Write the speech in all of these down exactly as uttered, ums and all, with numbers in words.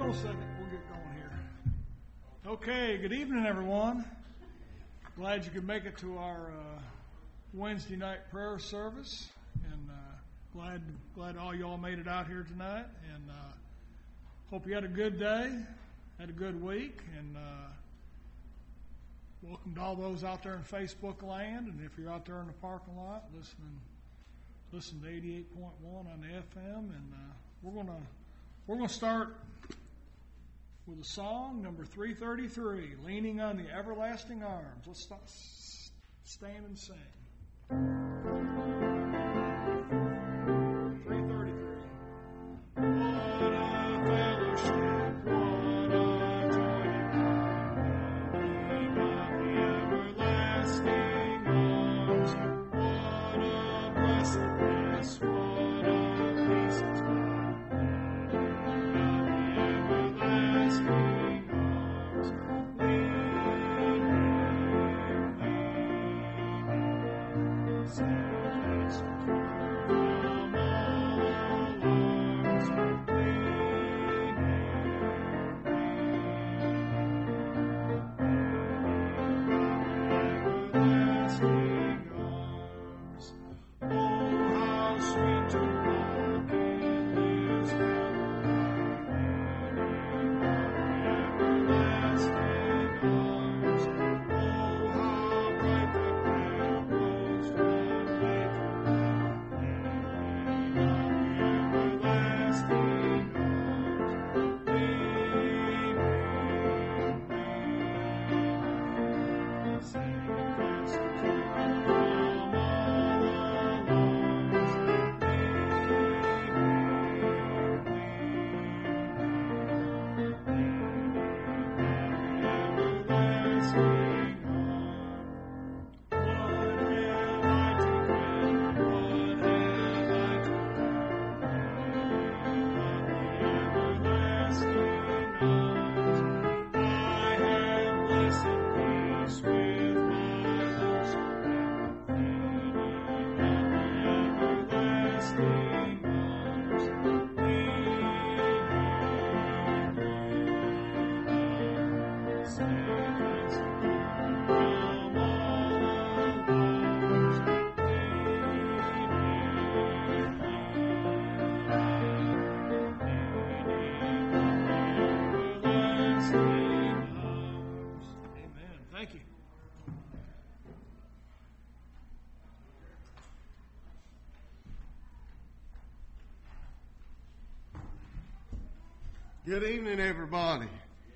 on a second. We'll get going here. Okay, good evening, everyone. Glad you could make it to our uh, Wednesday night prayer service, and uh, glad glad all y'all made it out here tonight. And uh, hope you had a good day, had a good week, and uh, welcome to all those out there in Facebook land. And if you're out there in the parking lot listening, listen to eighty-eight point one on the F M, and uh, we're gonna we're gonna start with a song, number three thirty-three, Leaning on the Everlasting Arms. Let's stop, stand and sing. three thirty-three. What a fellowship, what a joy divine, leaning on the everlasting arms. What a blessedness, what a peace is mine. Good evening, everybody.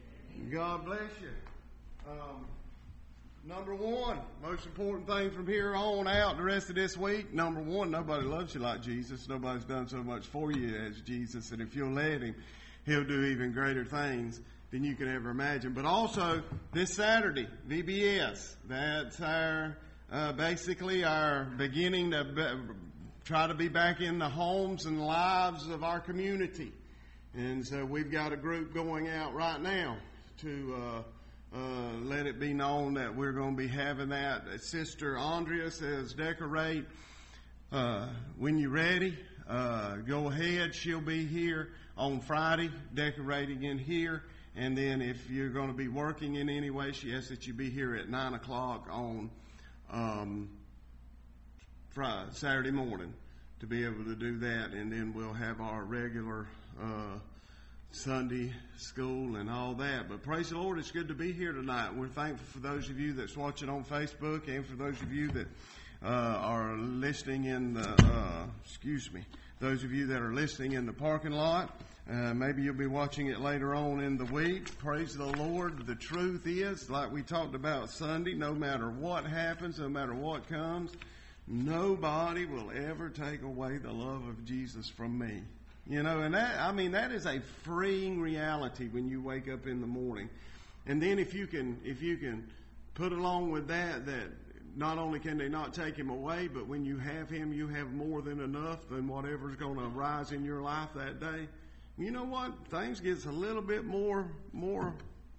God bless you. Um, number one, most important thing from here on out the rest of this week, number one, nobody loves you like Jesus. Nobody's done so much for you as Jesus. And if you'll let him, he'll do even greater things than you can ever imagine. But also, this Saturday, V B S, that's our, uh, basically our beginning to be, try to be back in the homes and lives of our community. And so we've got a group going out right now to uh, uh, let it be known that we're going to be having that. Sister Andrea says, decorate uh, when you're ready. Uh, go ahead. She'll be here on Friday, decorating in here. And then if you're going to be working in any way, she asks that you be here at nine o'clock on um, Friday, Saturday morning to be able to do that. And then we'll have our regular Uh, Sunday school and all that. But praise the Lord, it's good to be here tonight. We're thankful for those of you that's watching on Facebook and for those of you that uh, are listening in the, uh, excuse me, those of you that are listening in the parking lot. Uh, maybe you'll be watching it later on in the week. Praise the Lord. The truth is, like we talked about Sunday, no matter what happens, no matter what comes, nobody will ever take away the love of Jesus from me. You know, and that, I mean, that is a freeing reality when you wake up in the morning. And then if you can, if you can put along with that, that not only can they not take him away, but when you have him, you have more than enough than whatever's going to arise in your life that day. You know what? Things gets a little bit more, more,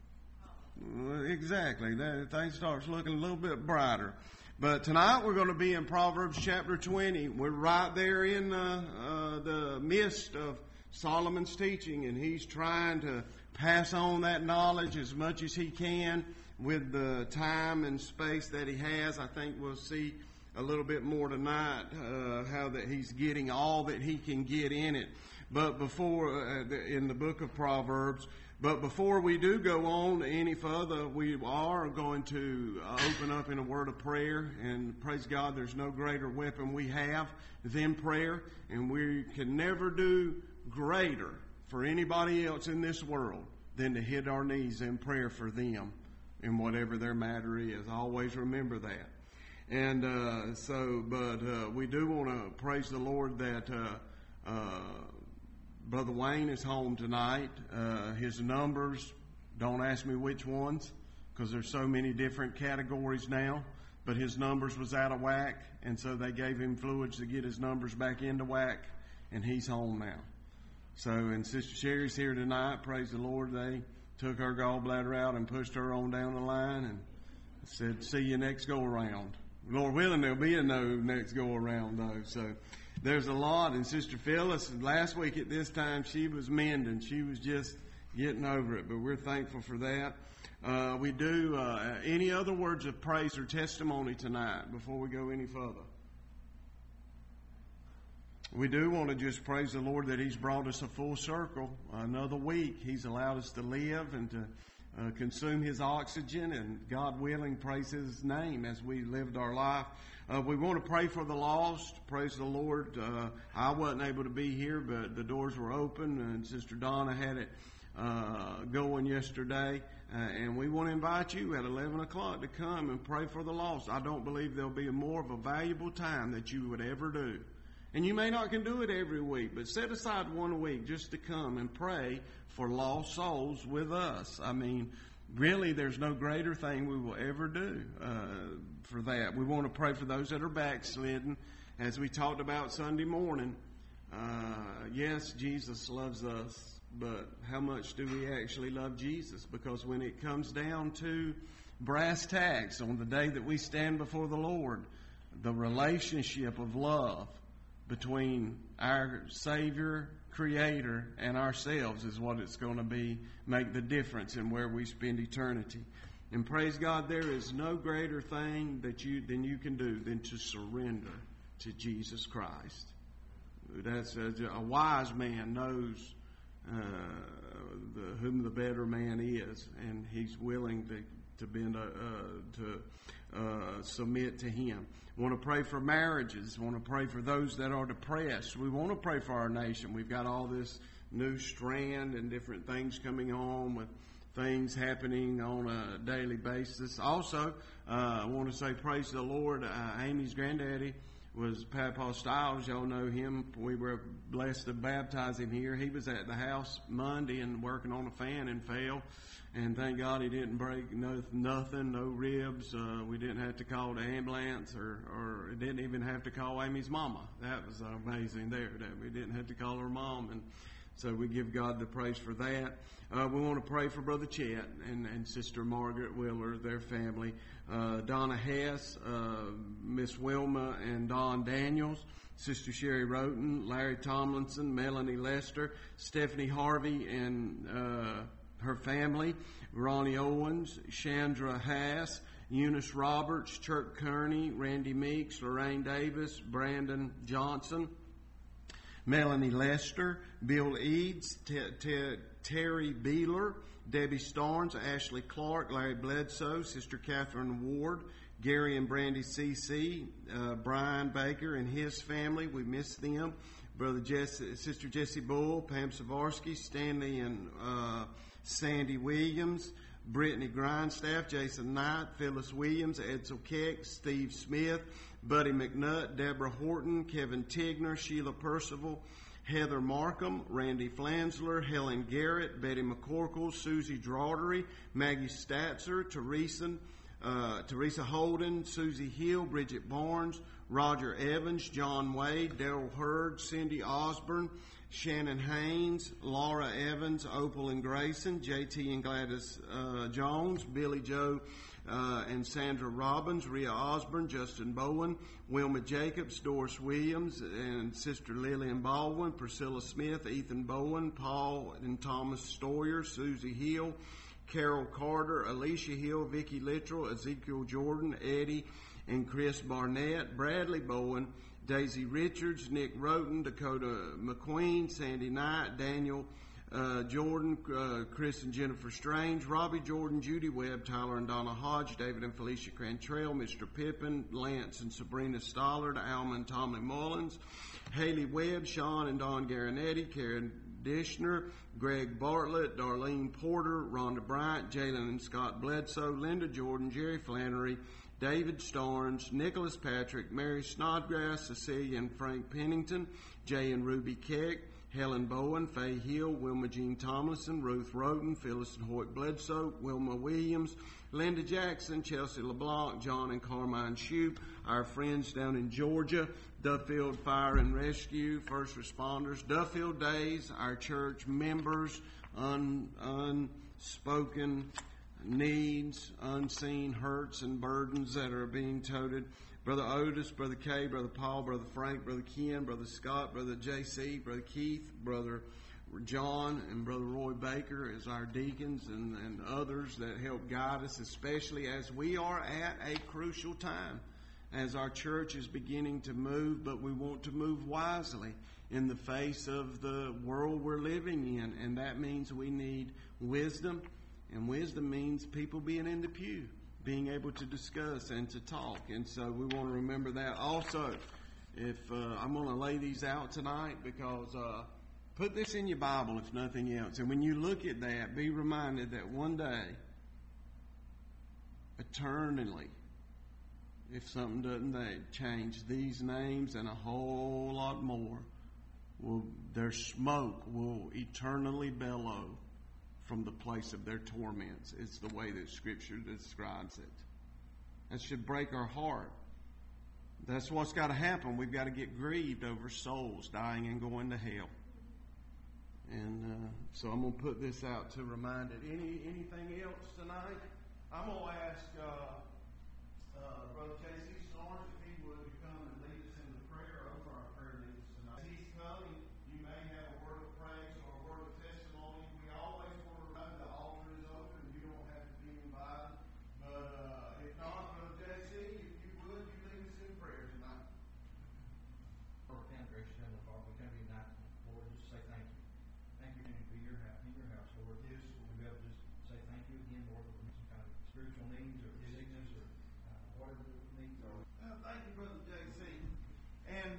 exactly. That things starts looking a little bit brighter. But tonight we're going to be in Proverbs chapter twenty. We're right there in uh, uh, the midst of Solomon's teaching, and he's trying to pass on that knowledge as much as he can with the time and space that he has. I think we'll see a little bit more tonight uh, how that he's getting all that he can get in it. But before, uh, in the book of Proverbs, but before we do go on any further, we are going to uh, open up in a word of prayer. And praise God, there's no greater weapon we have than prayer. And we can never do greater for anybody else in this world than to hit our knees in prayer for them in whatever their matter is. Always remember that. And uh, so, but uh, we do want to praise the Lord that uh, uh, Brother Wayne is home tonight. Uh, his numbers, don't ask me which ones, because there's so many different categories now, but his numbers was out of whack, and so they gave him fluids to get his numbers back into whack, and he's home now. So, and Sister Sherry's here tonight. Praise the Lord. They took her gallbladder out and pushed her on down the line and said, see you next go around. Lord willing, there'll be a no next go around, though. So there's a lot. And Sister Phyllis, last week at this time, she was mending. She was just getting over it. But we're thankful for that. Uh, we do uh, any other words of praise or testimony tonight before we go any further? We do want to just praise the Lord that He's brought us a full circle, another week. He's allowed us to live and to uh, consume His oxygen, and God willing, praise His name as we lived our life. Uh, we want to pray for the lost. Praise the Lord. Uh, I wasn't able to be here, but the doors were open, and Sister Donna had it uh, going yesterday. Uh, and we want to invite you at eleven o'clock to come and pray for the lost. I don't believe there'll be more of a valuable time that you would ever do. And you may not can do it every week, but set aside one week just to come and pray for lost souls with us. I mean, really, there's no greater thing we will ever do uh, for that. We want to pray for those that are backslidden. As we talked about Sunday morning, uh, yes, Jesus loves us, but how much do we actually love Jesus? Because when it comes down to brass tacks, on the day that we stand before the Lord, the relationship of love between our Savior, Creator, and ourselves is what it's going to be, make the difference in where we spend eternity. And praise God, there is no greater thing that you than you can do than to surrender to Jesus Christ. That's a, a wise man knows uh, the, whom the better man is, and he's willing to to bend uh, to uh, submit to Him. We want to pray for marriages. We want to pray for those that are depressed. We want to pray for our nation. We've got all this new strand and different things coming on with things happening on a daily basis. Also, uh, I want to say praise the Lord. Uh, Amy's granddaddy was Papa Stiles. Y'all know him. We were blessed to baptize him here. He was at the house Monday and working on a fan and fell. And thank God he didn't break no, nothing, no ribs. Uh, we didn't have to call the ambulance or, or didn't even have to call Amy's mama. That was amazing there, that we didn't have to call her mom. And so we give God the praise for that. Uh, we want to pray for Brother Chet and, and Sister Margaret Willer, their family. Uh, Donna Hess, uh, Miss Wilma and Don Daniels, Sister Sherry Roten, Larry Tomlinson, Melanie Lester, Stephanie Harvey and uh, her family, Ronnie Owens, Chandra Hass, Eunice Roberts, Chuck Kearney, Randy Meeks, Lorraine Davis, Brandon Johnson, Melanie Lester, Bill Eads, T- T- Terry Beeler, Debbie Starnes, Ashley Clark, Larry Bledsoe, Sister Catherine Ward, Gary and Brandy C C, uh, Brian Baker and his family. We miss them. Brother Jesse, Sister Jessie Bull, Pam Savarsky, Stanley and uh, Sandy Williams, Brittany Grindstaff, Jason Knight, Phyllis Williams, Edsel Keck, Steve Smith, Buddy McNutt, Deborah Horton, Kevin Tigner, Sheila Percival, Heather Markham, Randy Flansler, Helen Garrett, Betty McCorkle, Susie Drawdery, Maggie Statzer, Teresa, uh, Teresa Holden, Susie Hill, Bridget Barnes, Roger Evans, John Wade, Daryl Hurd, Cindy Osborne, Shannon Haynes, Laura Evans, Opal and Grayson, J T and Gladys uh, Jones, Billy Joe uh, and Sandra Robbins, Rhea Osborne, Justin Bowen, Wilma Jacobs, Doris Williams, and Sister Lillian Baldwin, Priscilla Smith, Ethan Bowen, Paul and Thomas Stoyer, Susie Hill, Carol Carter, Alicia Hill, Vicki Littrell, Ezekiel Jordan, Eddie and Chris Barnett, Bradley Bowen, Daisy Richards, Nick Roten, Dakota McQueen, Sandy Knight, Daniel uh, Jordan, uh, Chris and Jennifer Strange, Robbie Jordan, Judy Webb, Tyler and Donna Hodge, David and Felicia Crantrell, Mister Pippin, Lance and Sabrina Stollard, Alma and Tommy Mullins, Haley Webb, Sean and Don Garanetti, Karen Dishner, Greg Bartlett, Darlene Porter, Rhonda Bryant, Jalen and Scott Bledsoe, Linda Jordan, Jerry Flannery, David Starnes, Nicholas Patrick, Mary Snodgrass, Cecilia and Frank Pennington, Jay and Ruby Keck, Helen Bowen, Faye Hill, Wilma Jean Tomlinson, Ruth Roden, Phyllis and Hoyt Bledsoe, Wilma Williams, Linda Jackson, Chelsea LeBlanc, John and Carmine Shoup, our friends down in Georgia, Duffield Fire and Rescue, first responders, Duffield Days, our church members, un, unspoken needs, unseen hurts and burdens that are being toted. Brother Otis, Brother Kay, Brother Paul, Brother Frank, Brother Ken, Brother Scott, Brother J C, Brother Keith, Brother John, and Brother Roy Baker as our deacons and, and others that help guide us, especially as we are at a crucial time as our church is beginning to move, but we want to move wisely in the face of the world we're living in, and that means we need wisdom. And wisdom means people being in the pew, being able to discuss and to talk. And so we want to remember that. Also, if uh, I'm going to lay these out tonight because uh, put this in your Bible if nothing else. And when you look at that, be reminded that one day, eternally, if something doesn't change, these names and a whole lot more, will their smoke will eternally bellow from the place of their torments. It's the way that Scripture describes it. That should break our heart. That's what's got to happen. We've got to get grieved over souls dying and going to hell. And uh, so I'm going to put this out to remind it. Any anything else tonight? I'm going to ask uh, uh, Brother J C Starnes if he would come and lead us in the prayer over our prayer needs tonight. As he's coming, you may have a word of praise or a word of testimony. We always want to remind the altar is open. You don't have to be invited. But uh, if not, Brother J C, if you would, you lead us in prayer tonight. Lord, kind gracious Heavenly Father, we come to you tonight, Lord, just to say thank you. Thank you to be your house, in your house, Lord. Yes, we'll be able to just say thank you again, Lord, for some kind of spiritual needs or sickness or uh, whatever the needs are. Uh, thank you, Brother J C. And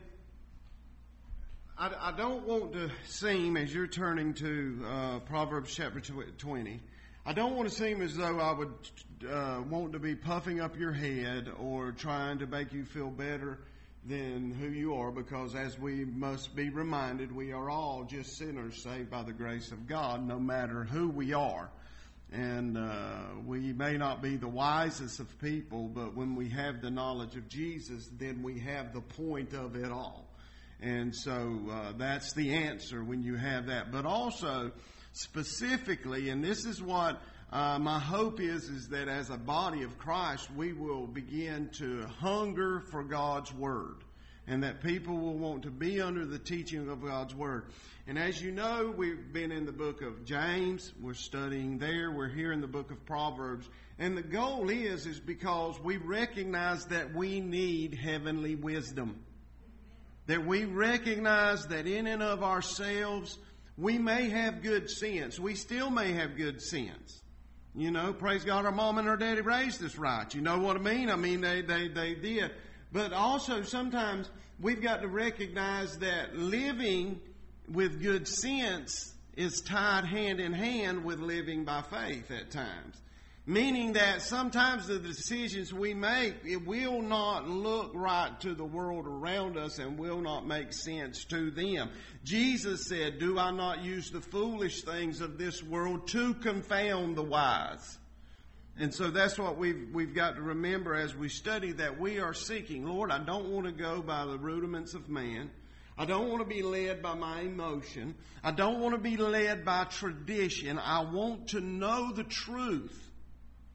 I, I don't want to seem, as you're turning to uh, Proverbs chapter twenty, I don't want to seem as though I would uh, want to be puffing up your head or trying to make you feel better than who you are, because as we must be reminded, we are all just sinners saved by the grace of God, no matter who we are. And uh, we may not be the wisest of people, but when we have the knowledge of Jesus, then we have the point of it all. And so uh, that's the answer when you have that. But also, specifically, and this is what uh, my hope is, is that as a body of Christ, we will begin to hunger for God's Word, and that people will want to be under the teaching of God's Word. And as you know, we've been in the book of James. We're studying there. We're here in the book of Proverbs. And the goal is, is because we recognize that we need heavenly wisdom. That we recognize that in and of ourselves, we may have good sense. We still may have good sense. You know, praise God, our mom and our daddy raised us right. You know what I mean? I mean, they, they, they did. But also sometimes we've got to recognize that living with good sense is tied hand in hand with living by faith at times. Meaning that sometimes the decisions we make, it will not look right to the world around us and will not make sense to them. Jesus said, "Do I not use the foolish things of this world to confound the wise?" And so that's what we've, we've got to remember as we study, that we are seeking. Lord, I don't want to go by the rudiments of man. I don't want to be led by my emotion. I don't want to be led by tradition. I want to know the truth.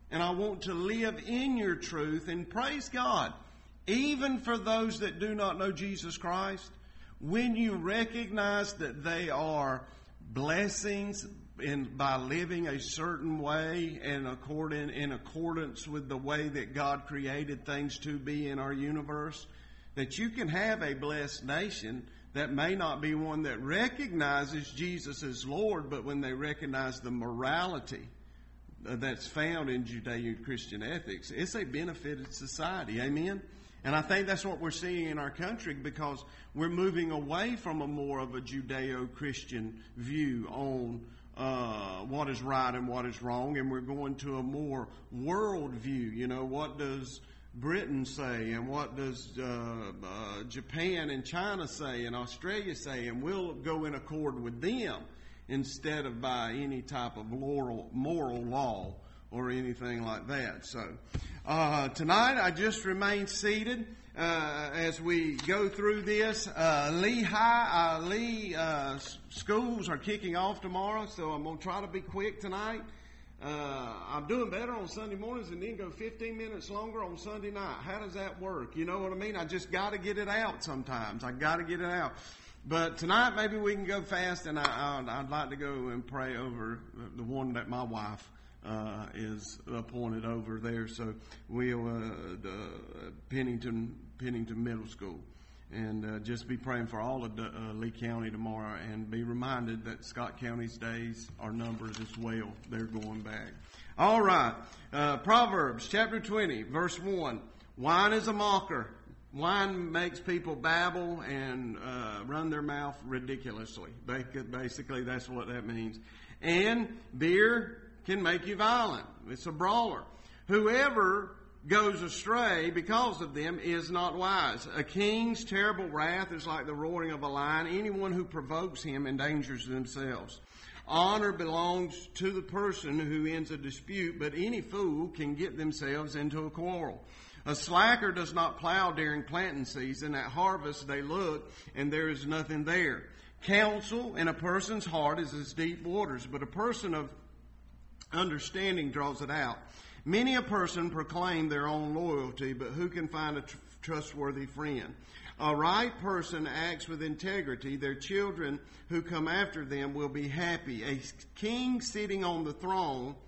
and I want to live in your truth. And praise God, even for those that do not know Jesus Christ, when you recognize that they are blessings in, by living a certain way and according, in accordance with the way that God created things to be in our universe, that you can have a blessed nation that may not be one that recognizes Jesus as Lord, but when they recognize the morality that's found in Judeo-Christian ethics, it's a benefited society. Amen? And I think that's what we're seeing in our country, because we're moving away from a more of a Judeo-Christian view on uh, what is right and what is wrong, and we're going to a more world view. You know, what does Britain say, and what does uh, uh, Japan and China say, and Australia say, and we'll go in accord with them instead of by any type of moral, moral law or anything like that. So uh, tonight I just remain seated uh, as we go through this. Uh, Lee High, uh, Lee uh, schools are kicking off tomorrow, so I'm going to try to be quick tonight. Uh, I'm doing better on Sunday mornings and then go fifteen minutes longer on Sunday night. How does that work? You know what I mean? I just got to get it out sometimes. I got to get it out. But tonight maybe we can go fast, and I, I'd, I'd like to go and pray over the one that my wife uh, is appointed over there. So we'll uh, the Pennington Pennington Middle School. And uh, just be praying for all of the, uh, Lee County tomorrow, and be reminded that Scott County's days are numbered as well. They're going back. All right. Uh, Proverbs chapter twenty, verse one. Wine is a mocker. Wine makes people babble and uh, run their mouth ridiculously. Basically, that's what that means. And beer can make you violent. It's a brawler. Whoever goes astray because of them is not wise. A king's terrible wrath is like the roaring of a lion. Anyone who provokes him endangers themselves. Honor belongs to the person who ends a dispute, but any fool can get themselves into a quarrel. A slacker does not plow during planting season. At harvest they look, and there is nothing there. Counsel in a person's heart is as deep waters, but a person of understanding draws it out. Many a person proclaim their own loyalty, but who can find a tr- trustworthy friend? A right person acts with integrity. Their children who come after them will be happy. A king sitting on the throne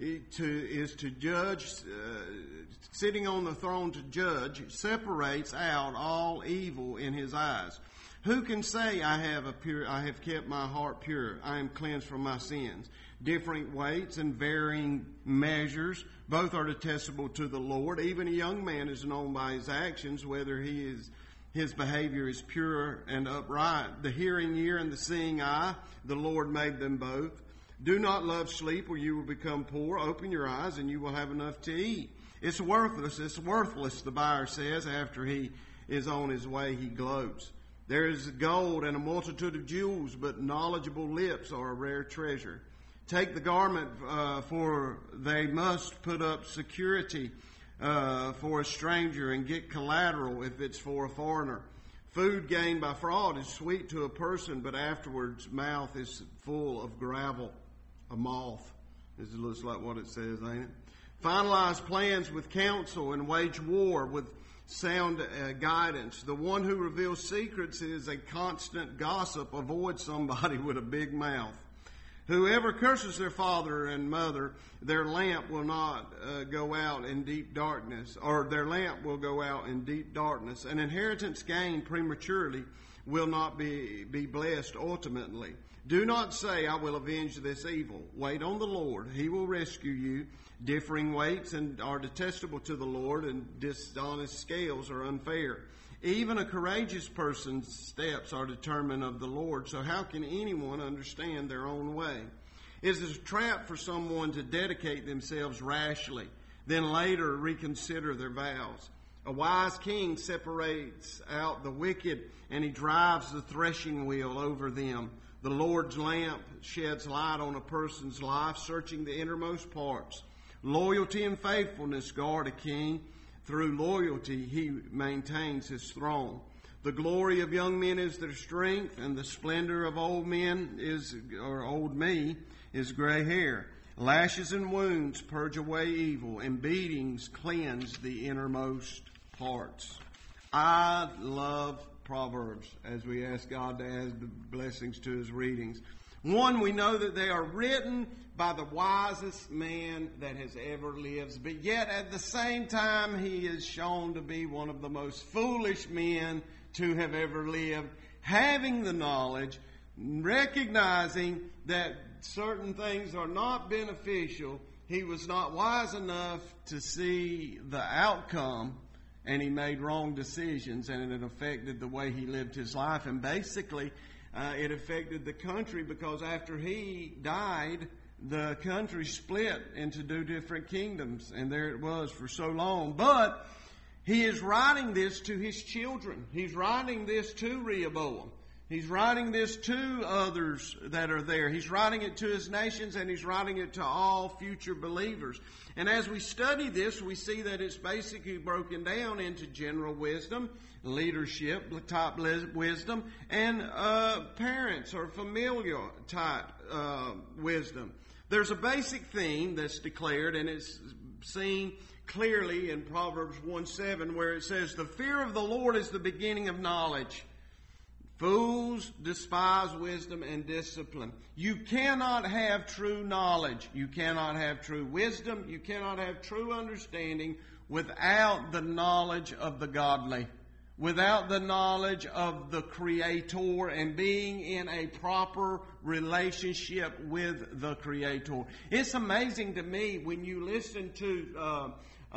to, is to judge, uh, sitting on the throne to judge, separates out all evil in his eyes. Who can say, I have a pure, I have kept my heart pure, I am cleansed from my sins? Different weights and varying measures, both are detestable to the Lord. Even a young man is known by his actions, whether he is his behavior is pure and upright. The hearing ear and the seeing eye, the Lord made them both. Do not love sleep, or you will become poor. Open your eyes, and you will have enough to eat. It's worthless. It's worthless, the buyer says. After he is on his way, he gloats. There is gold and a multitude of jewels, but knowledgeable lips are a rare treasure. Take the garment, uh, for they must put up security uh, for a stranger, and get collateral if it's for a foreigner. Food gained by fraud is sweet to a person, but afterwards mouth is full of gravel, a moth. This looks like what it says, ain't it? Finalize plans with counsel and wage war with sound uh, guidance. The one who reveals secrets is a constant gossip. Avoid somebody with a big mouth. Whoever curses their father and mother, their lamp will not uh, go out in deep darkness, or their lamp will go out in deep darkness. An inheritance gained prematurely will not be, be blessed ultimately. Do not say, I will avenge this evil. Wait on the Lord. He will rescue you. Differing weights and are detestable to the Lord, and dishonest scales are unfair. Even a courageous person's steps are determined of the Lord, so how can anyone understand their own way? It is a trap for someone to dedicate themselves rashly, then later reconsider their vows. A wise king separates out the wicked, and he drives the threshing wheel over them. The Lord's lamp sheds light on a person's life, searching the innermost parts. Loyalty and faithfulness guard a king. Through loyalty, he maintains his throne. The glory of young men is their strength, and the splendor of old men is, or old me, is gray hair. Lashes and wounds purge away evil, and beatings cleanse the innermost parts. I love Proverbs as we ask God to add the blessings to His readings. One, we know that they are written by the wisest man that has ever lived, but yet at the same time he is shown to be one of the most foolish men to have ever lived, having the knowledge, recognizing that certain things are not beneficial. He was not wise enough to see the outcome, and he made wrong decisions, and it affected the way he lived his life. And basically, uh, it affected the country, because after he died, the country split into two different kingdoms, and there it was for so long. But he is writing this to his children. He's writing this to Rehoboam. He's writing this to others that are there. He's writing it to his nations, and he's writing it to all future believers. And as we study this, we see that it's basically broken down into general wisdom, leadership, top wisdom, and uh, parents or familial type uh, wisdom. There's a basic theme that's declared, and it's seen clearly in Proverbs one seven, where it says, "The fear of the Lord is the beginning of knowledge. Fools despise wisdom and discipline." You cannot have true knowledge. You cannot have true wisdom. You cannot have true understanding without the knowledge of the godly, without the knowledge of the Creator and being in a proper relationship with the Creator. It's amazing to me when you listen to uh,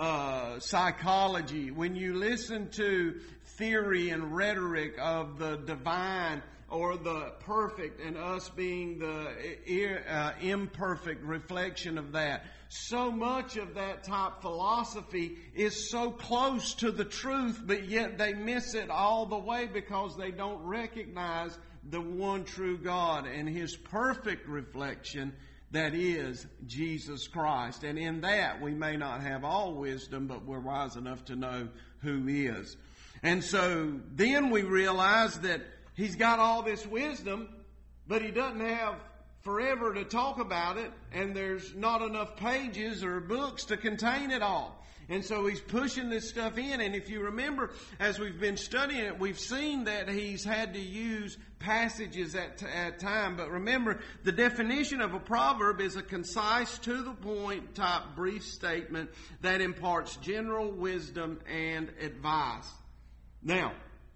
uh, psychology, when you listen to theory and rhetoric of the divine or the perfect, and us being the uh, imperfect reflection of that. So much of that type philosophy is so close to the truth, but yet they miss it all the way because they don't recognize the one true God and His perfect reflection, that is Jesus Christ. And in that we may not have all wisdom, but we're wise enough to know who He is. And so then we realize that He's got all this wisdom, but He doesn't have forever to talk about it, and there's not enough pages or books to contain it all. And so He's pushing this stuff in. And if you remember, as we've been studying it, we've seen that He's had to use passages at, at time. But remember, the definition of a proverb is a concise, to the point type brief statement that imparts general wisdom and advice. Now,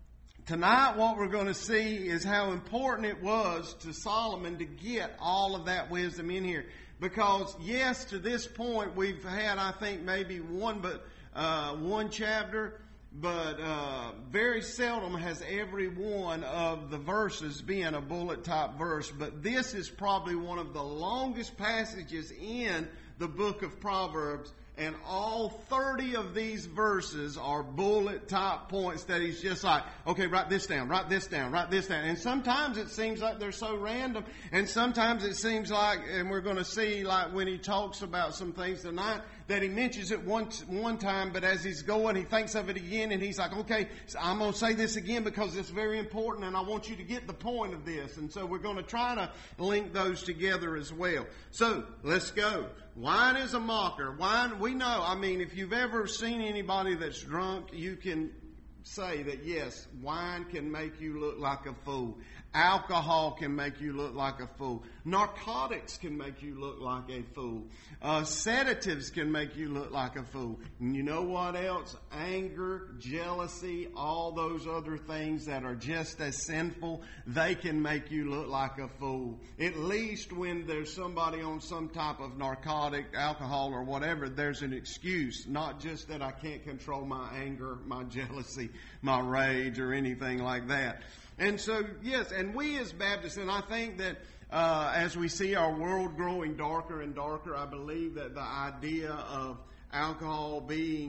tonight what we're going to see is how important it was to Solomon to get all of that wisdom in here. Because, yes, to this point we've had, I think, maybe one but uh, one chapter, but uh, very seldom has every one of the verses been a bullet-type verse. But this is probably one of the longest passages in the book of Proverbs. And all thirty of these verses are bullet type points that he's just like, okay, write this down, write this down, write this down. And sometimes it seems like they're so random. And sometimes it seems like, and we're going to see like when he talks about some things tonight, that he mentions it once, one time, but as he's going, he thinks of it again, and he's like, okay, so I'm going to say this again because it's very important, and I want you to get the point of this. And so we're going to try to link those together as well. So let's go. Wine is a mocker. Wine, we know, I mean, if you've ever seen anybody that's drunk, you can say that, yes, wine can make you look like a fool. Alcohol can make you look like a fool. Narcotics can make you look like a fool. Uh, sedatives can make you look like a fool. And you know what else? Anger, jealousy, all those other things that are just as sinful, they can make you look like a fool. At least when there's somebody on some type of narcotic, alcohol, or whatever, there's an excuse. Not just that I can't control my anger, my jealousy, my rage, or anything like that. And so, yes, and we as Baptists, and I think that uh, as we see our world growing darker and darker, I believe that the idea of alcohol being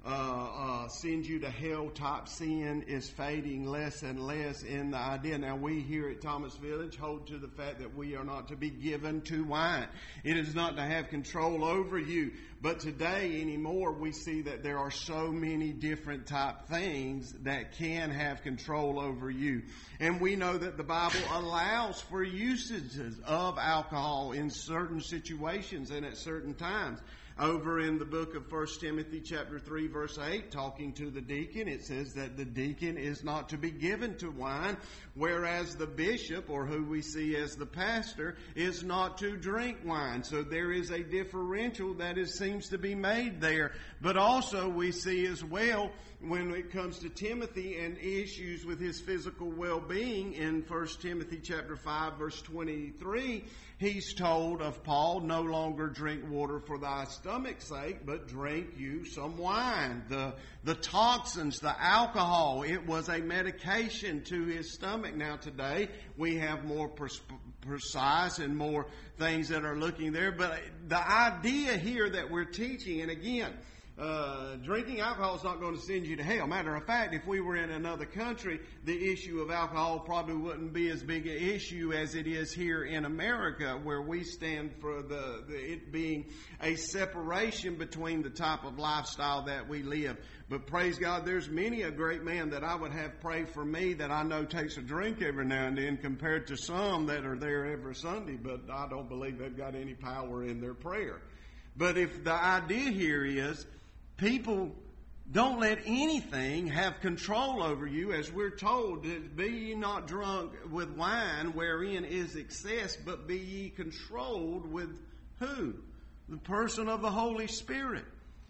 uh, uh, send you to hell type sin is fading less and less in the idea. Now, we here at Thomas Village hold to the fact that we are not to be given to wine. It is not to have control over you. But today anymore, we see that there are so many different type things that can have control over you. And we know that the Bible allows for usages of alcohol in certain situations and at certain times. Over in the book of First Timothy chapter three verse eight, talking to the deacon, it says that the deacon is not to be given to wine, whereas the bishop, or who we see as the pastor, is not to drink wine. So there is a differential that is, seems to be made there. But also we see as well, when it comes to Timothy and issues with his physical well-being, in First Timothy chapter five verse twenty-three, he's told of Paul, no longer drink water for thy stomach's sake, but drink you some wine. The, the toxins, the alcohol, it was a medication to his stomach. Now today, we have more pers- precise and more things that are looking there. But the idea here that we're teaching, and again, Uh, drinking alcohol is not going to send you to hell. Matter of fact, if we were in another country, the issue of alcohol probably wouldn't be as big an issue as it is here in America, where we stand for the, the it being a separation between the type of lifestyle that we live. But praise God, there's many a great man that I would have pray for me that I know takes a drink every now and then, compared to some that are there every Sunday, but I don't believe they've got any power in their prayer. But if the idea here is, people, don't let anything have control over you, as we're told, be ye not drunk with wine wherein is excess, but be ye controlled with who? The person of the Holy Spirit.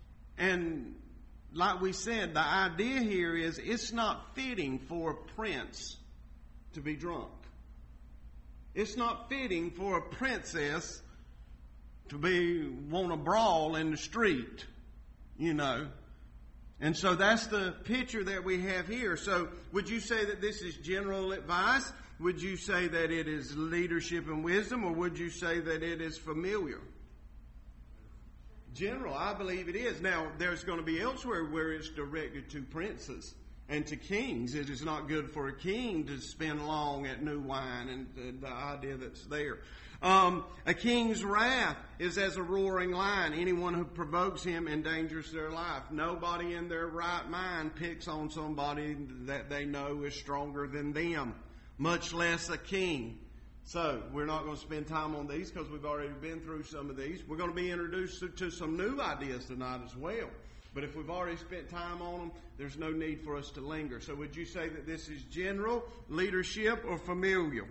And like we said, the idea here is it's not fitting for a prince to be drunk. It's not fitting for a princess to be want to brawl in the street. You know, and so that's the picture that we have here. So would you say that this is general advice? Would you say that it is leadership and wisdom, or would you say that it is familiar? General, I believe it is. Now, there's going to be elsewhere where it's directed to princes and to kings. It is not good for a king to spend long at new wine, and the, the idea that's there. Um, a king's wrath is as a roaring lion. Anyone who provokes him endangers their life. Nobody in their right mind picks on somebody that they know is stronger than them, much less a king. So we're not going to spend time on these because we've already been through some of these. We're going to be introduced to, to some new ideas tonight as well. But if we've already spent time on them, there's no need for us to linger. So would you say that this is general, leadership, or familial?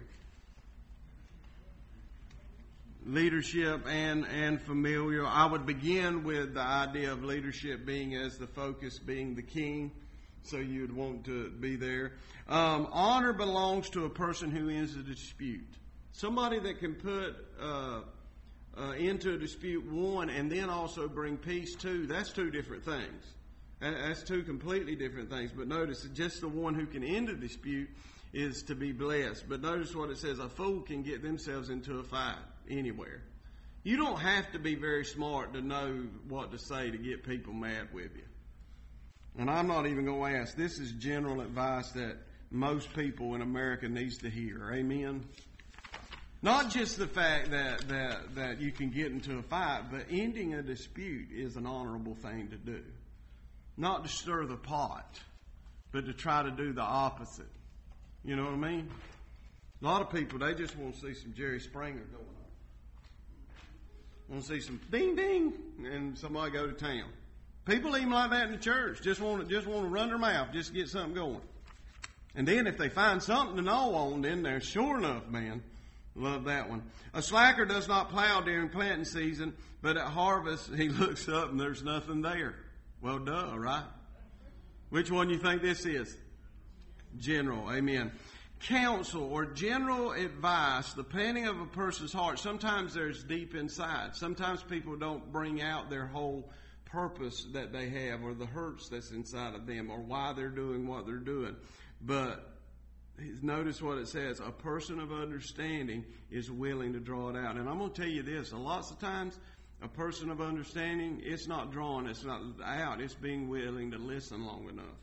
Leadership and, and familiar. I would begin with the idea of leadership being as the focus, being the king. So you'd want to be there. Um, honor belongs to a person who ends a dispute. Somebody that can put uh, uh, into a dispute one and then also bring peace two. That's two different things. That's two completely different things. But notice, just the one who can end a dispute is to be blessed. But notice what it says. A fool can get themselves into a fight anywhere. You don't have to be very smart to know what to say to get people mad with you. And I'm not even going to ask. This is general advice that most people in America needs to hear. Amen? Not just the fact that, that, that you can get into a fight, but ending a dispute is an honorable thing to do. Not to stir the pot, but to try to do the opposite. You know what I mean? A lot of people, they just want to see some Jerry Springer going on. Want to see some ding ding and somebody go to town. People even like that in the church. Just want to just want to run their mouth, just get something going. And then if they find something to gnaw on, then they're sure enough, man. Love that one. A slacker does not plow during planting season, but at harvest he looks up and there's nothing there. Well, duh, right? Which one do you think this is? General, amen. Counsel or general advice, the planning of a person's heart, sometimes there's deep inside. Sometimes people don't bring out their whole purpose that they have, or the hurts that's inside of them, or why they're doing what they're doing. But notice what it says. A person of understanding is willing to draw it out. And I'm going to tell you this. Lots of times A person of understanding, it's not drawn, it's not out, it's being willing to listen long enough.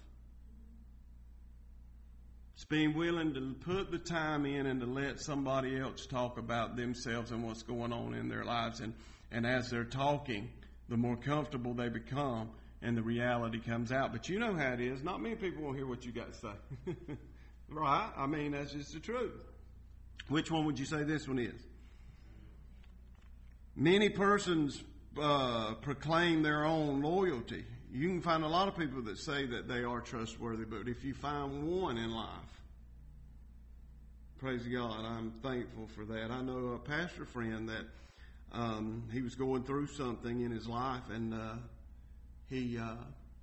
It's being willing to put the time in and to let somebody else talk about themselves and what's going on in their lives. And, and as they're talking, the more comfortable they become and the reality comes out. But you know how it is. Not many people will hear what you got to say. Right? I mean, that's just the truth. Which one would you say this one is? Many persons uh, proclaim their own loyalty. You can find a lot of people that say that they are trustworthy, but if you find one in life, praise God, I'm thankful for that. I know a pastor friend that um, he was going through something in his life, and uh, he uh,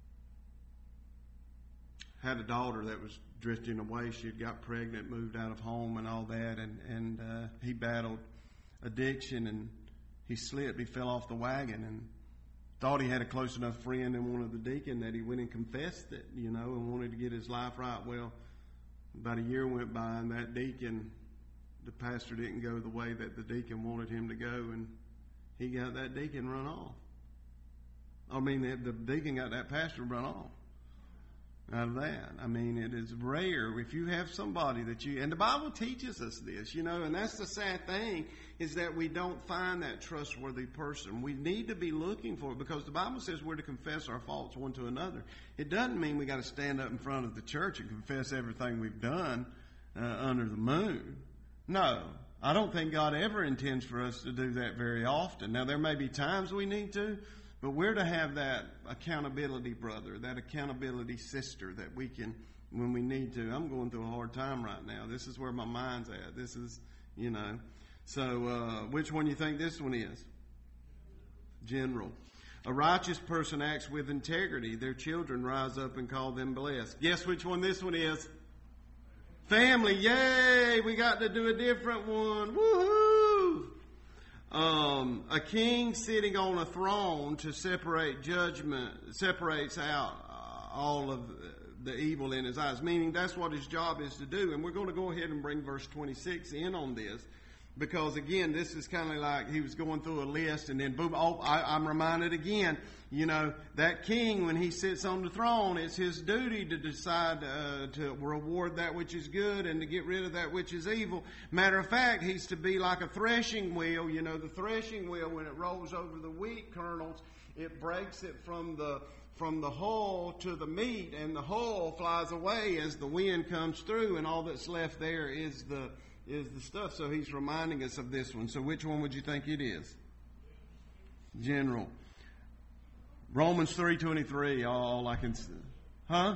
had a daughter that was drifting away. She had got pregnant, moved out of home and all that, and, and uh, he battled addiction, and he slipped. He fell off the wagon and thought he had a close enough friend in one of the deacon that he went and confessed it, you know, and wanted to get his life right. Well, about a year went by, and that deacon, the pastor didn't go the way that the deacon wanted him to go, and he got that deacon run off. I mean, the, the deacon got that pastor run off out of that. I mean, it is rare if you have somebody that you, and the Bible teaches us this, you know, and that's the sad thing, is that we don't find that trustworthy person. We need to be looking for it, because the Bible says we're to confess our faults one to another. It doesn't mean we got to stand up in front of the church and confess everything we've done uh, under the moon. No, I don't think God ever intends for us to do that very often. Now, there may be times we need to, but we're to have that accountability brother, that accountability sister that we can, when we need to. I'm going through a hard time right now. This is where my mind's at. This is, you know. So, uh, which one you think this one is? General. A righteous person acts with integrity. Their children rise up and call them blessed. Guess which one this one is? Family. Yay! We got to do a different one. Woohoo! Um, a king sitting on a throne to separate judgment, separates out uh, all of the evil in his eyes, meaning that's what his job is to do. And we're going to go ahead and bring verse twenty-six in on this, because again, this is kind of like he was going through a list, and then boom, oh, I, I'm reminded again, you know, that king, when he sits on the throne, it's his duty to decide uh, to reward that which is good and to get rid of that which is evil. Matter of fact, he's to be like a threshing wheel. You know, the threshing wheel, when it rolls over the wheat kernels, it breaks it from the from the hull to the meat, and the hull flies away as the wind comes through, and all that's left there is the is the stuff. So he's reminding us of this one. So which one would you think it is? General. Romans three twenty-three, all I can say. Huh?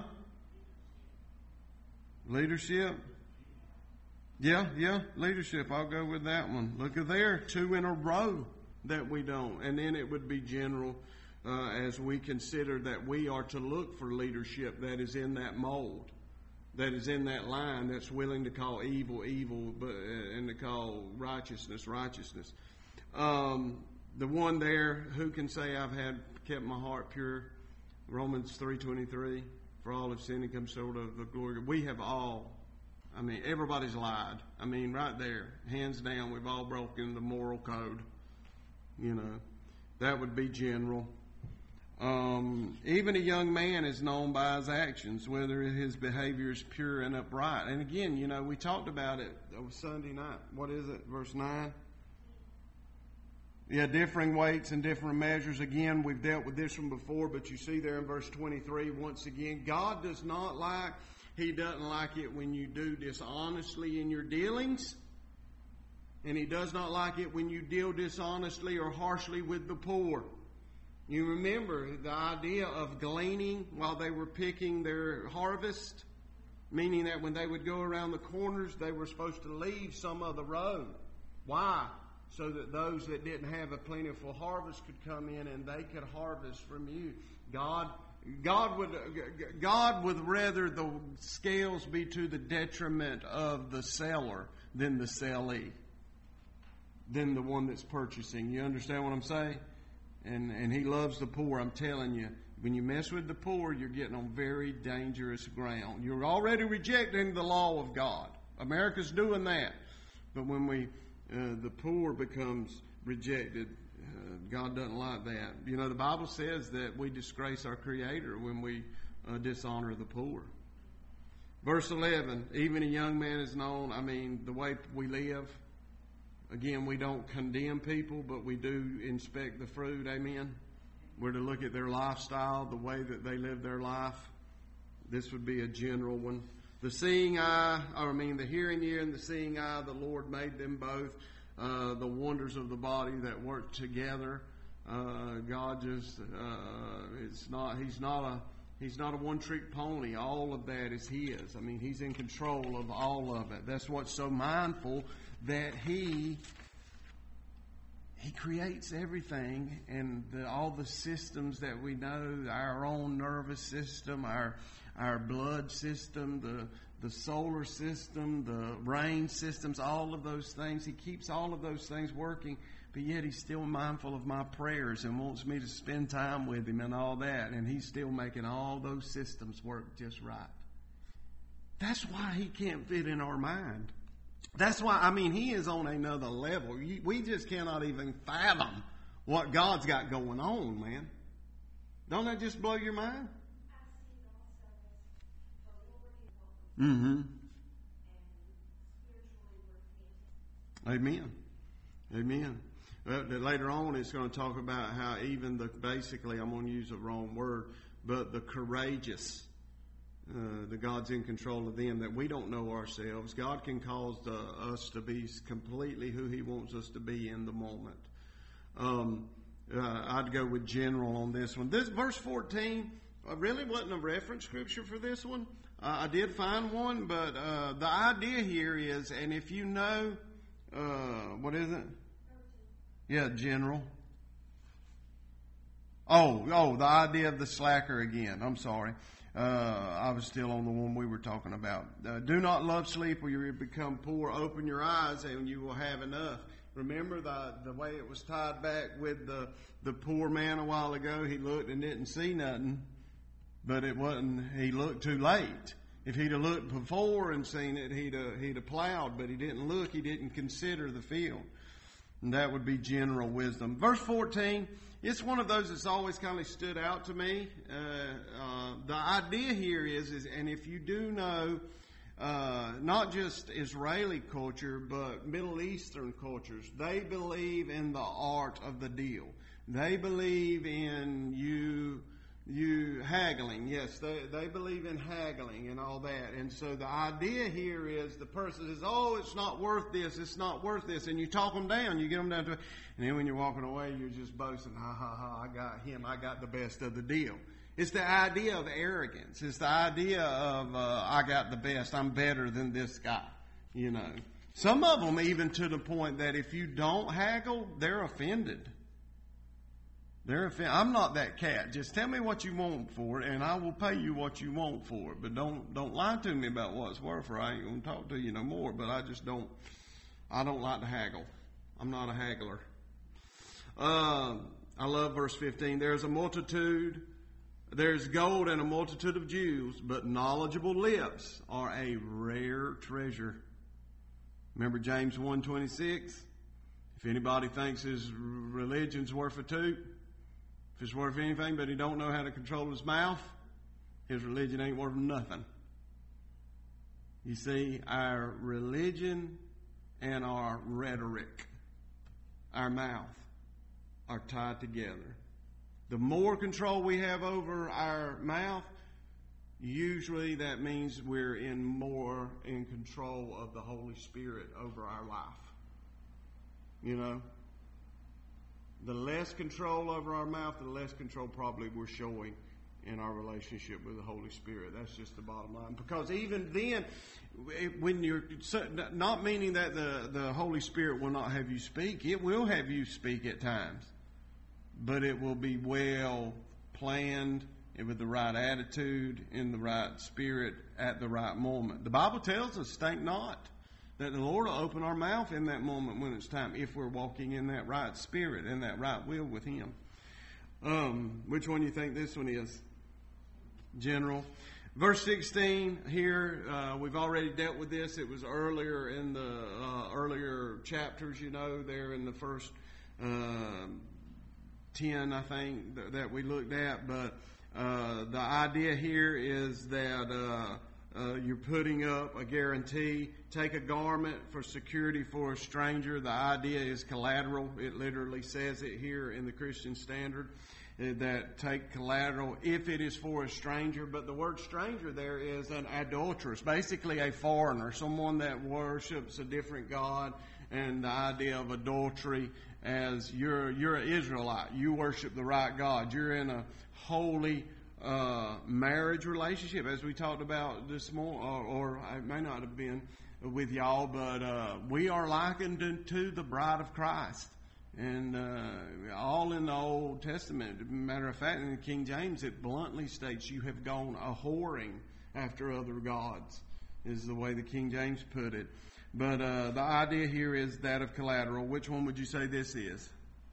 Leadership? Yeah, yeah, leadership. I'll go with that one. Look at there, two in a row that we don't. And then it would be general, uh, as we consider that we are to look for leadership that is in that mold, that is in that line, that's willing to call evil, evil, but, uh, and to call righteousness, righteousness. Um, the one there, who can say I've had kept my heart pure? Romans three twenty-three, for all have sinned and come short of the glory. We have all, I mean, everybody's lied. I mean, right there, hands down, we've all broken the moral code. You know, that would be general. Um, even a young man is known by his actions, whether his behavior is pure and upright. And again, you know, we talked about it Sunday night. What is it? Verse nine? Yeah, differing weights and different measures. Again, we've dealt with this one before, but you see there in verse twenty-three, once again, God does not like, He doesn't like it when you do dishonestly in your dealings. And He does not like it when you deal dishonestly or harshly with the poor. You remember the idea of gleaning while they were picking their harvest, meaning that when they would go around the corners, they were supposed to leave some of the road. Why? So that those that didn't have a plentiful harvest could come in and they could harvest from you. God, God would, God would rather the scales be to the detriment of the seller than the sellee, than the one that's purchasing. You understand what I'm saying? And and He loves the poor. I'm telling you, when you mess with the poor, you're getting on very dangerous ground. You're already rejecting the law of God. America's doing that. But when we uh, the poor becomes rejected, God doesn't like that. You know, the Bible says that we disgrace our Creator when we uh, dishonor the poor. Verse eleven, even a young man is known, I mean, the way we live. Again, we don't condemn people, but we do inspect the fruit. Amen. We're to look at their lifestyle, the way that they live their life. This would be a general one. The seeing eye, or I mean the hearing ear and the seeing eye, the Lord made them both. Uh, the wonders of the body that work together. Uh, God just, uh, it's not, He's not a, He's not a one-trick pony. All of that is His. I mean, He's in control of all of it. That's what's so mindful, that He He creates everything, and the, all the systems that we know, our own nervous system, our our blood system, the the solar system, the brain systems, all of those things. He keeps all of those things working, but yet He's still mindful of my prayers and wants me to spend time with Him and all that, and He's still making all those systems work just right. That's why He can't fit in our mind. That's why, I mean, He is on another level. We just cannot even fathom what God's got going on, man. Don't that just blow your mind? Mm-hmm. Amen. Amen. Well, later on, it's going to talk about how even the, basically, I'm going to use the wrong word, but the courageous, uh, the God's in control of them, that we don't know ourselves. God can cause the, us to be completely who He wants us to be in the moment. Um, uh, I'd go with general on this one. This verse fourteen uh, really wasn't a reference scripture for this one. Uh, I did find one, but uh, the idea here is, and if you know, uh, what is it? Yeah, general. Oh, oh, the idea of the slacker again. I'm sorry. Uh, I was still on the one we were talking about. Uh, do not love sleep or you become poor. Open your eyes and you will have enough. Remember the the way it was tied back with the, the poor man a while ago? He looked and didn't see nothing. But it wasn't, he looked too late. If he'd have looked before and seen it, he'd have, he'd have plowed, but he didn't look, he didn't consider the field. And that would be general wisdom. Verse fourteen, it's one of those that's always kind of stood out to me. Uh, uh, the idea here is, is, and if you do know, uh, not just Israeli culture, but Middle Eastern cultures, they believe in the art of the deal. They believe in you... You haggling, yes, they they believe in haggling and all that. And so the idea here is the person says, oh, it's not worth this, it's not worth this. And you talk them down, you get them down to it. And then when you're walking away, you're just boasting, ha, ha, ha, I got him, I got the best of the deal. It's the idea of arrogance. It's the idea of, uh, I got the best, I'm better than this guy, you know. Some of them even to the point that if you don't haggle, they're offended. They're offended. I'm not that cat. Just tell me what you want for it, and I will pay you what you want for it. But don't don't lie to me about what it's worth, or I ain't going to talk to you no more. But I just don't. I don't like to haggle. I'm not a haggler. Uh, I love verse fifteen. There's a multitude. There's gold and a multitude of Jews, but knowledgeable lips are a rare treasure. Remember James one twenty-six? If anybody thinks his religion's worth a toot, if it's worth anything but he don't know how to control his mouth, his religion ain't worth nothing. You see, our religion and our rhetoric, our mouth, are tied together. The more control we have over our mouth, usually that means we're in more in control of the Holy Spirit over our life. You know? The less control over our mouth, the less control probably we're showing in our relationship with the Holy Spirit. That's just the bottom line. Because even then, when you're not meaning that the, the Holy Spirit will not have you speak, it will have you speak at times. But it will be well planned and with the right attitude, in the right spirit, at the right moment. The Bible tells us, think not, that the Lord will open our mouth in that moment when it's time, if we're walking in that right spirit, in that right will with Him. Um, which one do you think this one is? General. Verse sixteen here, uh, we've already dealt with this. It was earlier in the uh, earlier chapters, you know, there in the first uh, ten, I think, th- that we looked at. But uh, the idea here is that uh, uh, you're putting up a guarantee. Take a garment for security for a stranger. The idea is collateral. It literally says it here in the Christian Standard, uh, that take collateral if it is for a stranger. But the word stranger there is an adulteress, basically a foreigner, someone that worships a different god. And the idea of adultery as you're you're an Israelite, you worship the right God, you're in a holy uh, marriage relationship, as we talked about this morning, or, or it may not have been with y'all, but uh, we are likened to, to the bride of Christ, and uh, all in the Old Testament. Matter of fact, in the King James, it bluntly states, "You have gone a whoring after other gods," is the way the King James put it. But uh, the idea here is that of collateral. Which one would you say this is?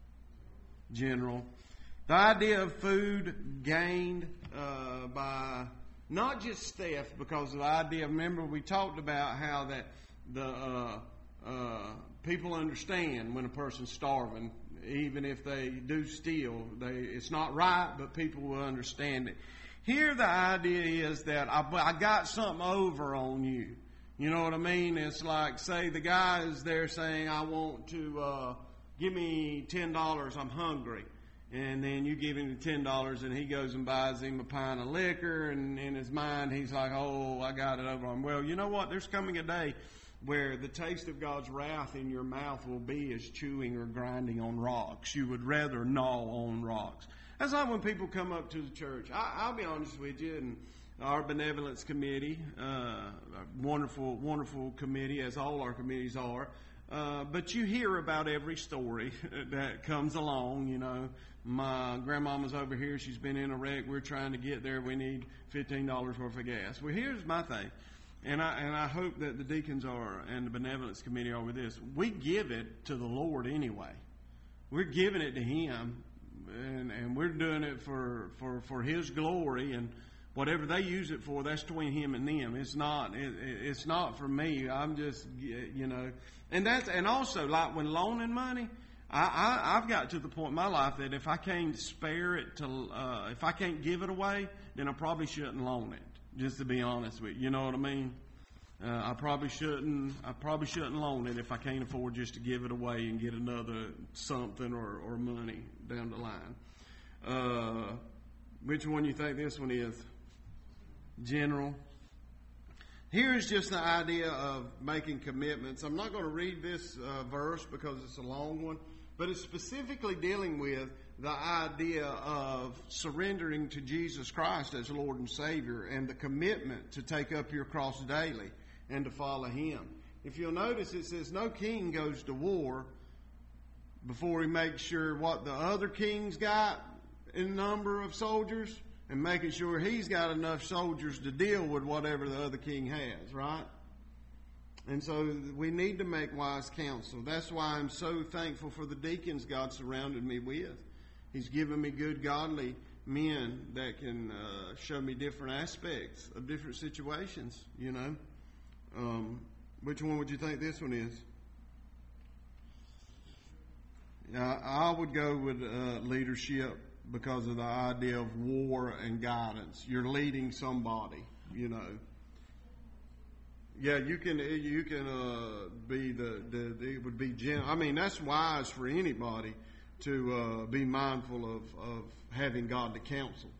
General. The idea of food gained uh, by not just theft, because of the idea, remember we talked about how that the uh, uh, people understand when a person's starving, even if they do steal. They, it's not right, but people will understand it. Here the idea is that I, I got something over on you. You know what I mean? It's like, say the guy is there saying, I want to, uh, give me ten dollars, I'm hungry. And then you give him the ten dollars and he goes and buys him a pint of liquor, and in his mind he's like, oh, I got it over on him. Well, you know what? There's coming a day where the taste of God's wrath in your mouth will be as chewing or grinding on rocks. You would rather gnaw on rocks. That's like when people come up to the church. I, I'll be honest with you, and our benevolence committee, uh, a wonderful, wonderful committee, as all our committees are. Uh, but you hear about every story that comes along. You know, my grandmama's over here. She's been in a wreck. We're trying to get there. We need fifteen dollars worth of gas. Well, here's my thing. And I, and I hope that the deacons are and the benevolence committee are with this. We give it to the Lord anyway. We're giving it to Him, and, and we're doing it for, for, for His glory, and whatever they use it for, that's between Him and them. It's not. It, it's not for me. I'm just, you know, and that's and also like when loaning money, I, I I've got to the point in my life that if I can't spare it to, uh, if I can't give it away, then I probably shouldn't loan it. Just to be honest with you, you know what I mean. Uh, I probably shouldn't. I probably shouldn't loan it if I can't afford just to give it away and get another something or, or money down the line. Uh, which one you think this one is? General. Here's just the idea of making commitments. I'm not going to read this uh, verse because it's a long one, but it's specifically dealing with the idea of surrendering to Jesus Christ as Lord and Savior, and the commitment to take up your cross daily and to follow Him. If you'll notice, it says no king goes to war before he makes sure what the other king's got in number of soldiers, and making sure he's got enough soldiers to deal with whatever the other king has, right? And so we need to make wise counsel. That's why I'm so thankful for the deacons God surrounded me with. He's given me good, godly men that can uh, show me different aspects of different situations, you know. Um, which one would you think this one is? Yeah, I would go with uh, leadership, because of the idea of war and guidance. You're leading somebody, you know. Yeah, you can you can uh, be the, the, the it would be gen- I mean, that's wise for anybody to uh, be mindful of, of having godly counsel.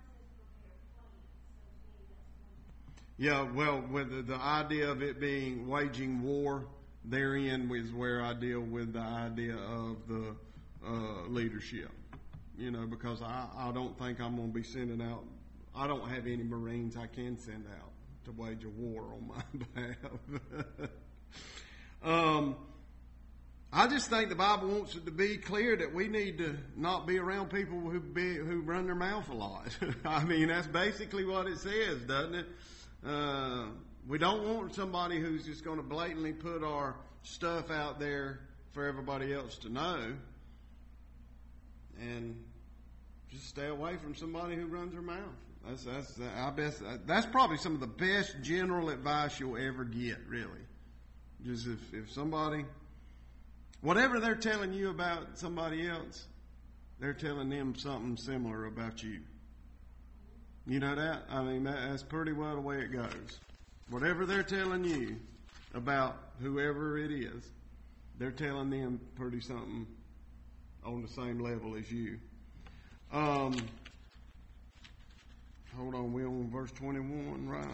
Yeah, well, with the, the idea of it being waging war, therein is where I deal with the idea of the uh, leadership. You know, because I, I don't think I'm going to be sending out, I don't have any Marines I can send out to wage a war on my behalf. um, I just think the Bible wants it to be clear that we need to not be around people who be, who run their mouth a lot. I mean, that's basically what it says, doesn't it? Uh, we don't want somebody who's just going to blatantly put our stuff out there for everybody else to know. And just stay away from somebody who runs their mouth. That's that's I best. That's probably some of the best general advice you'll ever get. Really, just if if somebody, whatever they're telling you about somebody else, they're telling them something similar about you. You know that? I mean, that, that's pretty well the way it goes. Whatever they're telling you about whoever it is, they're telling them pretty something on the same level as you. Um, hold on, we're on verse twenty-one, right?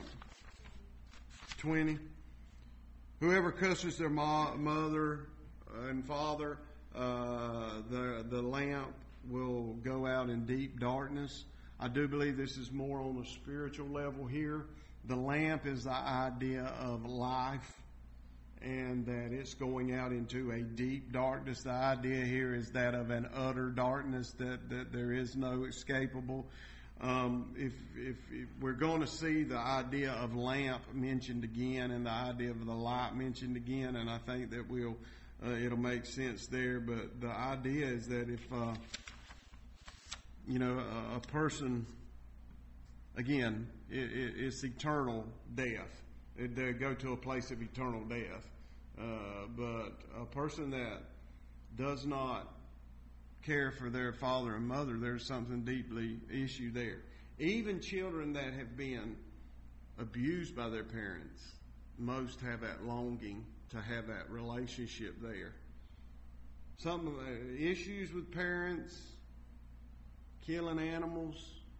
twenty. Whoever curses their mo- mother and father, uh, the the lamp will go out in deep darkness. I do believe this is more on a spiritual level here. The lamp is the idea of life, and that it's going out into a deep darkness. The idea here is that of an utter darkness, that, that there is no escapable. Um, if, if, if we're going to see the idea of lamp mentioned again and the idea of the light mentioned again, and I think that we'll uh, it'll make sense there. But the idea is that if uh, you know a, a person, again, it, it, it's eternal death. It, they go to a place of eternal death. Uh, but a person that does not care for their father and mother, there's something deeply issue there. Even children that have been abused by their parents, most have that longing to have that relationship there. Some of the issues with parents, killing animals,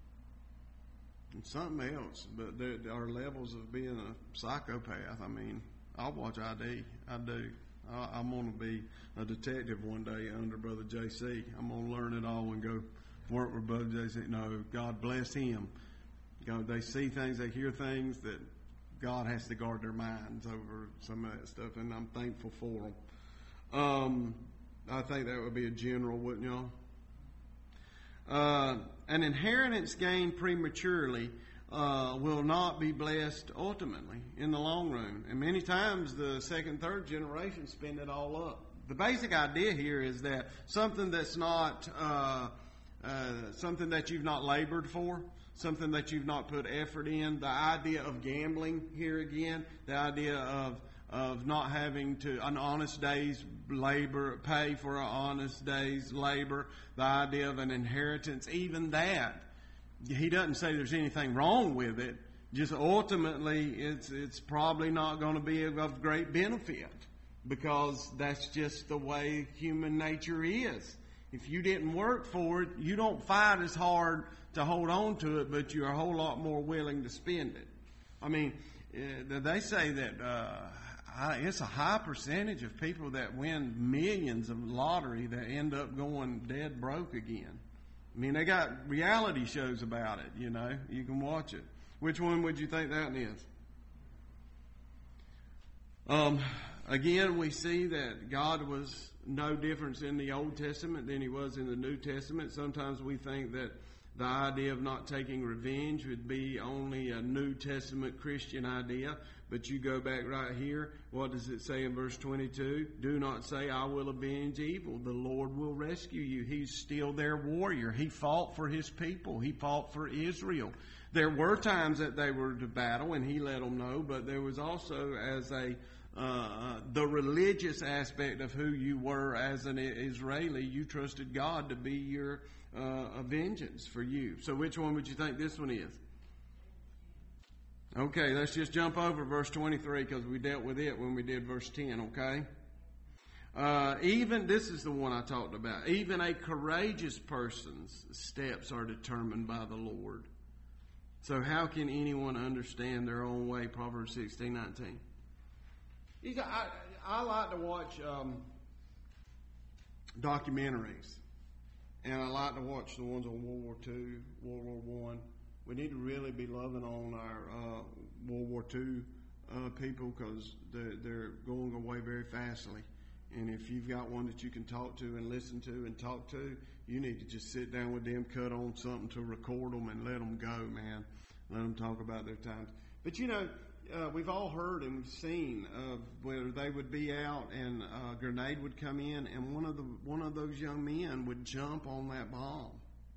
and something else, but there, there are levels of being a psychopath. I mean, I'll watch I D. I do. I, I'm going to be a detective one day under Brother J C. I'm going to learn it all and go work with Brother J C. No, God bless him. God, they see things, they hear things that God has to guard their minds over some of that stuff, and I'm thankful for them. Um, I think that would be a general, wouldn't y'all? Uh, an inheritance gained prematurely uh, will not be blessed ultimately in the long run. And many times the second, third generation spend it all up. The basic idea here is that something that's not, uh, uh, something that you've not labored for, something that you've not put effort in, the idea of gambling here again, the idea of of not having to an honest day's labor, pay for an honest day's labor, the idea of an inheritance, even that, he doesn't say there's anything wrong with it. Just ultimately, it's it's probably not going to be of, of great benefit, because that's just the way human nature is. If you didn't work for it, you don't fight as hard to hold on to it, but you're a whole lot more willing to spend it. I mean, uh, they say that uh, it's a high percentage of people that win millions of lottery that end up going dead broke again. I mean, they got reality shows about it, you know. You can watch it. Which one would you think that is? Um, again, we see that God was no difference in the Old Testament than he was in the New Testament. Sometimes we think that the idea of not taking revenge would be only a New Testament Christian idea. But you go back right here. What does it say in verse twenty-two? Do not say, I will avenge evil. The Lord will rescue you. He's still their warrior. He fought for his people. He fought for Israel. There were times that they were to battle, and he let them know. But there was also as a uh, the religious aspect of who you were as an Israeli. You trusted God to be your uh, vengeance for you. So which one would you think this one is? Okay, let's just jump over verse twenty-three because we dealt with it when we did verse ten, okay? Uh, even, this is the one I talked about, even a courageous person's steps are determined by the Lord. So how can anyone understand their own way? Proverbs sixteen nineteen. I, I like to watch um, documentaries, and I like to watch the ones on World War Two, World War One. We need to really be loving on our uh, World War Two uh, people because they're, they're going away very fastly. And if you've got one that you can talk to and listen to and talk to, you need to just sit down with them, cut on something to record them, and let them go, man. Let them talk about their times. But, you know, uh, we've all heard and seen of where they would be out and a grenade would come in, and one of the one of those young men would jump on that bomb.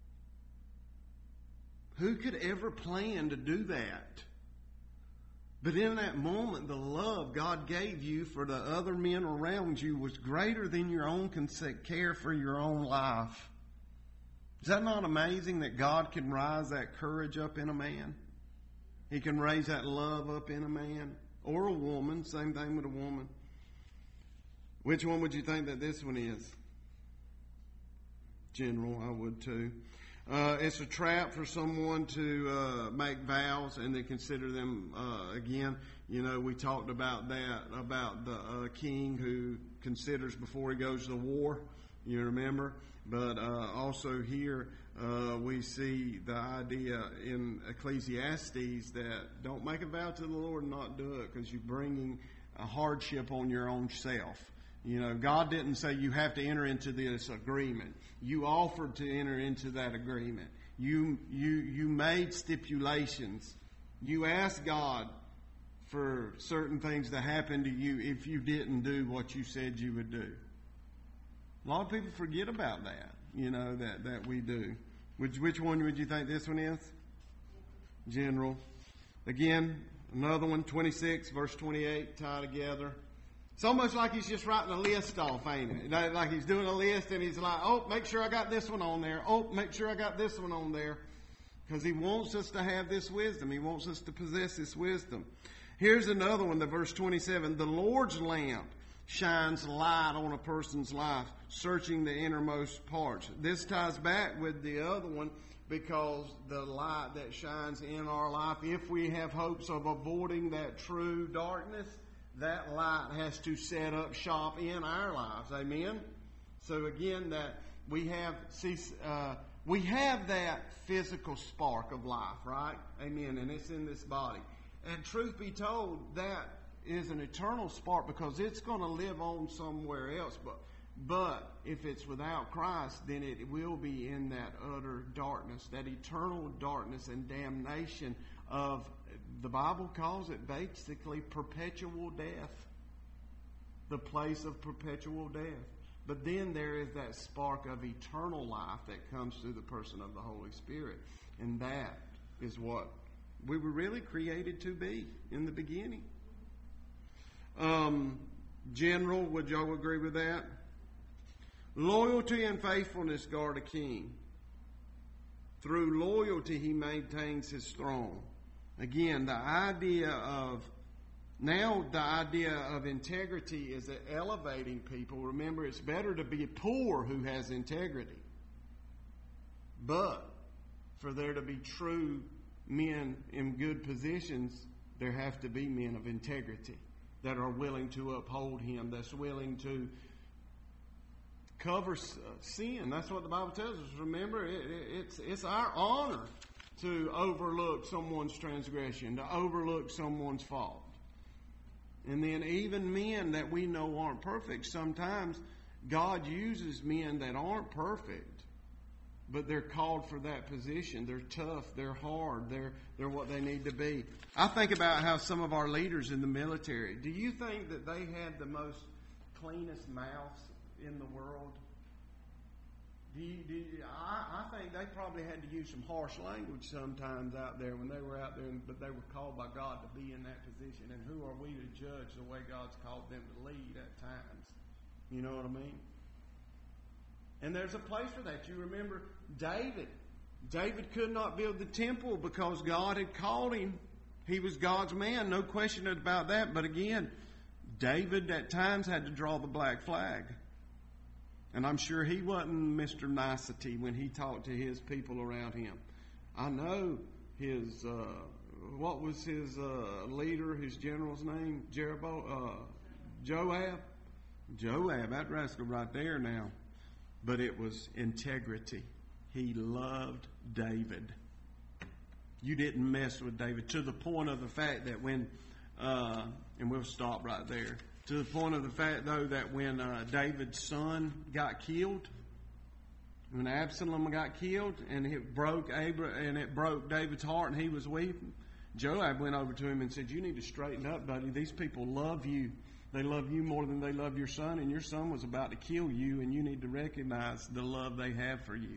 Who could ever plan to do that? But in that moment, the love God gave you for the other men around you was greater than your own care for your own life. Is that not amazing that God can rise that courage up in a man? He can raise that love up in a man or a woman. Same thing with a woman. Which one would you think that this one is? General, I would too. Uh, it's a trap for someone to uh, make vows and then consider them uh, again. You know, we talked about that, about the uh, king who considers before he goes to war. You remember? But uh, also here uh, we see the idea in Ecclesiastes that don't make a vow to the Lord and not do it, because you're bringing a hardship on your own self. You know, God didn't say you have to enter into this agreement. You offered to enter into that agreement. You you you made stipulations. You asked God for certain things to happen to you if you didn't do what you said you would do. A lot of people forget about that, you know, that, that we do. Which, which one would you think this one is? General. Again, another one, twenty-six, verse twenty-eight, tie together. It's almost like he's just writing a list off, ain't it? Like he's doing a list and he's like, oh, make sure I got this one on there. Oh, make sure I got this one on there. Because he wants us to have this wisdom. He wants us to possess this wisdom. Here's another one, the verse twenty-seven. The Lord's lamp shines light on a person's life, searching the innermost parts. This ties back with the other one, because the light that shines in our life, if we have hopes of avoiding that true darkness, that light has to set up shop in our lives. Amen? So again, that we have see, uh, we have that physical spark of life, right? Amen. And it's in this body. And truth be told, that is an eternal spark, because it's going to live on somewhere else. But but if it's without Christ, then it will be in that utter darkness, that eternal darkness and damnation of, the Bible calls it basically perpetual death. The place of perpetual death. But then there is that spark of eternal life that comes through the person of the Holy Spirit. And that is what we were really created to be in the beginning. Um, General, would y'all agree with that? Loyalty and faithfulness guard a king. Through loyalty, he maintains his throne. Again, the idea of, now the idea of integrity is elevating people. Remember, it's better to be poor who has integrity. But for there to be true men in good positions, there have to be men of integrity that are willing to uphold him, that's willing to cover sin. That's what the Bible tells us. Remember, it, it, it's it's our honor to overlook someone's transgression, to overlook someone's fault. And then even men that we know aren't perfect, sometimes God uses men that aren't perfect, but they're called for that position. They're tough, they're hard, they're they're what they need to be. I think about how some of our leaders in the military, do you think that they had the most cleanest mouths in the world? Do you, do you, I, I think they probably had to use some harsh language sometimes out there when they were out there, but they were called by God to be in that position. And who are we to judge the way God's called them to lead at times? You know what I mean? And there's a place for that. You remember David. David could not build the temple because God had called him. He was God's man, no question about that. But again, David at times had to draw the black flag. And I'm sure he wasn't Mister Nicety when he talked to his people around him. I know his, uh, what was his uh, leader, his general's name? Jeroboam, uh, Joab? Joab, that rascal right there now. But it was integrity. He loved David. You didn't mess with David, to the point of the fact that when, uh, and we'll stop right there, to the point of the fact, though, that when uh, David's son got killed, when Absalom got killed, and it broke Abra- and it broke David's heart, and he was weeping, Joab went over to him and said, "You need to straighten up, buddy. These people love you. They love you more than they love your son, and your son was about to kill you, and you need to recognize the love they have for you."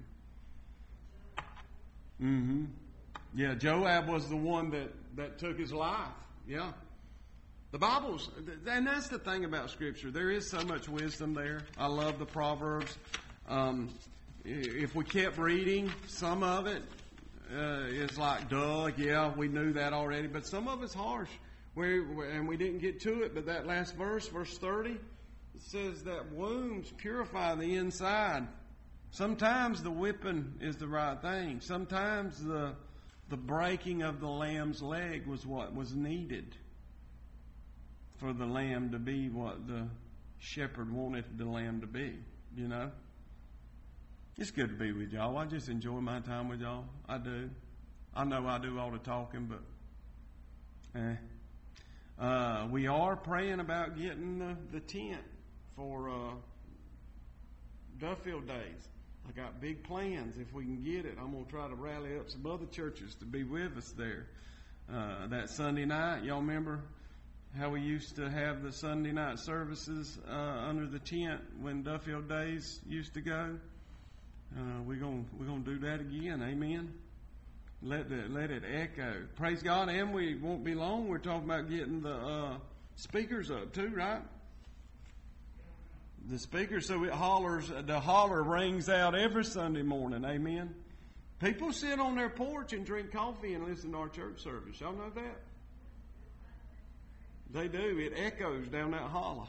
Mm-hmm. Yeah, Joab was the one that, that took his life. Yeah. The Bible's, and that's the thing about Scripture. There is so much wisdom there. I love the Proverbs. Um, if we kept reading, some of it uh, is like, duh, yeah, we knew that already. But some of it's harsh, where, and we didn't get to it. But that last verse, verse thirty, it says that wounds purify the inside. Sometimes the whipping is the right thing. Sometimes the the breaking of the lamb's leg was what was needed for the lamb to be what the shepherd wanted the lamb to be, you know. It's good to be with y'all. I just enjoy my time with y'all. I do. I know I do all the talking, but eh. Uh, we are praying about getting the, the tent for uh, Duffield Days. I got big plans. If we can get it, I'm going to try to rally up some other churches to be with us there. Uh, that Sunday night, y'all remember how we used to have the Sunday night services uh, under the tent when Duffield Days used to go? Uh, we're going we're going to do that again. Amen. Let the, let it echo. Praise God. And we won't be long. We're talking about getting the uh, speakers up too, right? The speaker, so it hollers, the holler rings out every Sunday morning. Amen. People sit on their porch and drink coffee and listen to our church service. Y'all know that? They do. It echoes down that holler.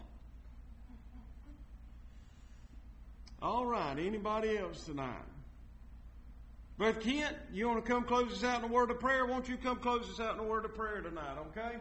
All right. Anybody else tonight? Brother Kent, you want to come close us out in a word of prayer? Won't you come close us out in a word of prayer tonight, okay?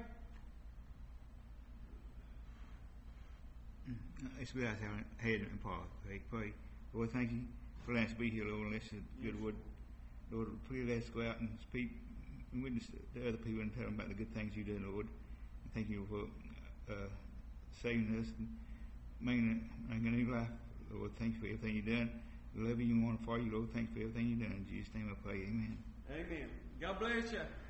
It's good out having head and Paul. Pray, pray. Lord, thank you for letting us be here, Lord. Let's good word. Lord, please let us go out and speak and witness to other people and tell them about the good things you do, Lord. And thank you for uh, saving us and making a, making a new life, Lord. Thank you for everything you've done. We love you and want to follow you, Lord. Thank you for everything you've done. In Jesus' name I pray. Amen. Amen. God bless you.